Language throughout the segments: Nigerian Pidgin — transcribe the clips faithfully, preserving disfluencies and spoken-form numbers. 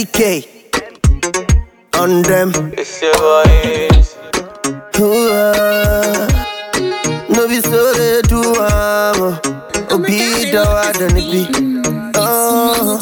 K on them. It's your voice. Ooh, ah. No be so they do am. Oh, be the one than it be. Oh,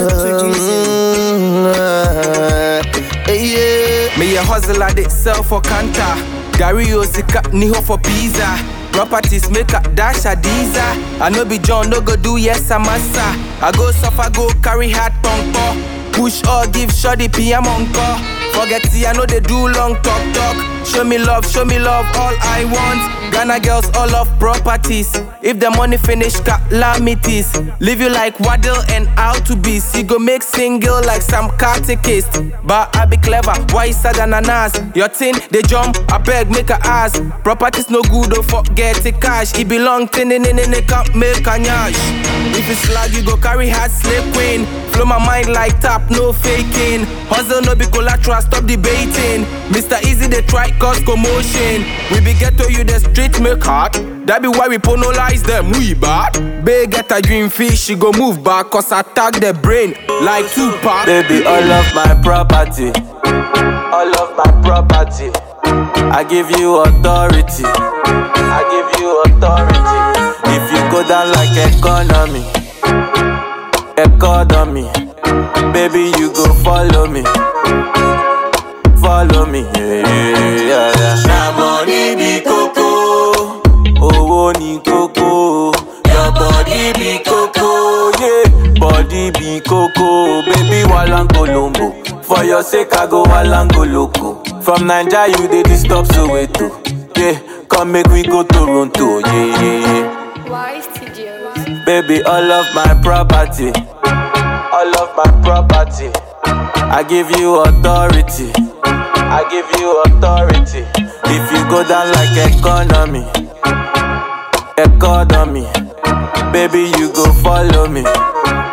um, uh, yeah. Me a hustle at itself for Kanta. Gary Osika, Niho for pizza. Properties make a dash a diesel. I no be John, no go do yes a massa. I go suffer, go carry hard pump. Push or give shoddy P M encore. Forget see, I know they do long talk talk. Show me love, show me love, all I want. Ghana girls all of properties. If the money finish, calamities. Live you like Waddle and how to be. See go make single like some catechist. But I be clever, wiser than an ass. Your tin, they jump, I beg, make a ass. Properties no good, don't forget the cash. It belong tin in in it can't make a nyash. If it's slag, you go carry hard slip queen. Flow my mind like tap, no faking. Hustle no be collateral, stop debating. Mister Easy, they try cause commotion. We be ghetto, you the street make hard. That be why we penalize them, we bad. Big get a dream fish, she go move back. Cause I tag the brain like Tupac. Baby, all of my property, all of my property. I give you authority, I give you authority. If you go down like economy, economy, baby, you go follow me, follow me, yeah, yeah, yeah. Na money be coco, oh, ni coco. Your body be coco, yeah, body be coco. Baby, walang colombo. For your sake, I go walang go loco. From Naija, you dey disturb Soweto. Yeah, come make we go Toronto, yeah, yeah, yeah. Why Studios? Baby, all of my property, all of my property. I give you authority, I give you authority. If you go down like economy, economy, baby, you go follow me,